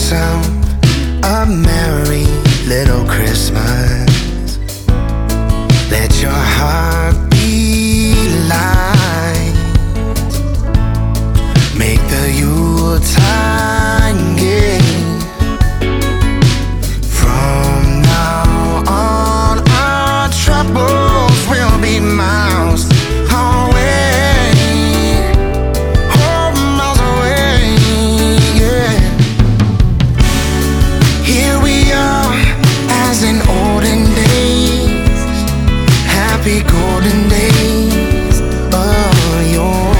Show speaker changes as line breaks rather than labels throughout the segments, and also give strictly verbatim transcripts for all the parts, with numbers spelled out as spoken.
yourself a merry little Christmas. Let your heart be light. Make the Yuletide gay. From now on, our troubles will be miles away. Oh, miles away, yeah. Here we are, as in olden days. Happy golden days of yore.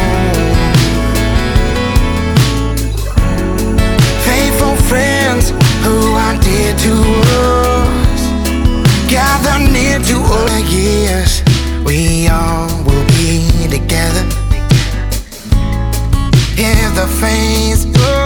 Faithful friends who are dear to us, gather near to us. Years we all will be together. If the face